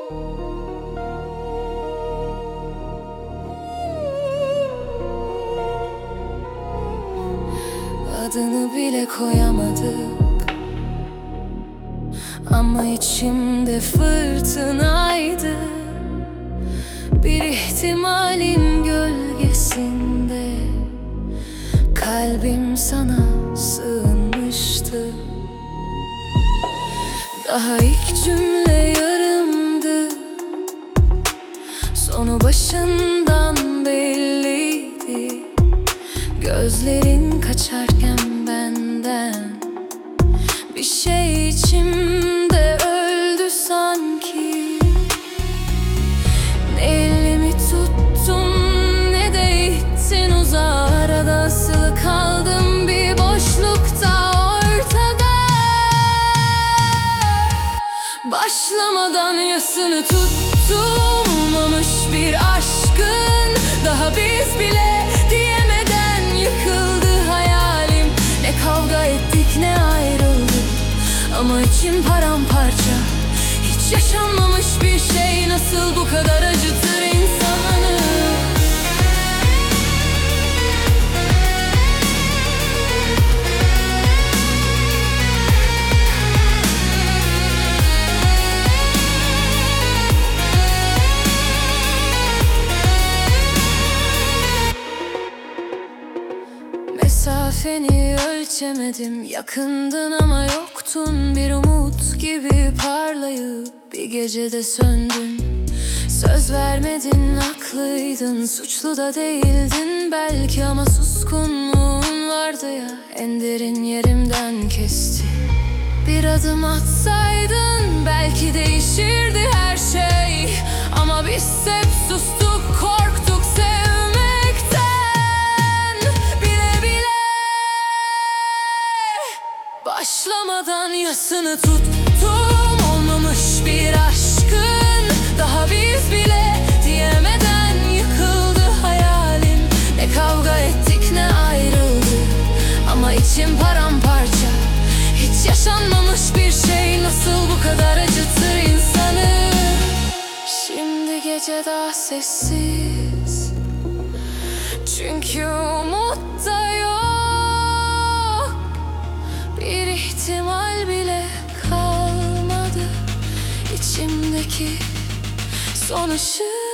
Adını bile koyamadık ama içimde fırtınaydı. Bir ihtimalin gölgesinde kalbim sana sığınmıştı. Daha ilk cümle yarımdı, sonu başından belliydi. Gözlerin kaçarken benden bir şey içimde öldü sanki. Ne elimi tuttun ne de ittin uzağa, arada asılı kaldım bir boşlukta ortada. Başlamadan yasını tutulmamış bir aşkın, daha biz bile diyemeden yıkıldı hayalim. Ne kavga ettik ne ayrıldık ama içim paramparça. Hiç yaşanmamış bir şey nasıl bu kadar acıtır insanı? Mesafeni ölçemedim, yakındın ama yoktun. Bir umut gibi parlayıp bir gecede söndün. Söz vermedin, haklıydın, suçlu da değildin belki ama suskunluğun vardı ya, en derin yerimden kesti. Bir adım atsaydın belki değişirdi her şey ama biz hep sustuk, korktuk sevmekten. Bile bile başlamadan yasını tuttum, olmamış bir aşkın, daha biz bile diyemeden yıkıldı hayalim. Ne kavga ettik ne ayrıldık ama içim paramparça. Hiç yaşanmamış bir şey nasıl bu kadar acıtır insanı? Şimdi gece daha sessiz, çünkü umut da yok. Bir ihtimal bile kalmadı, içimdeki son ışık.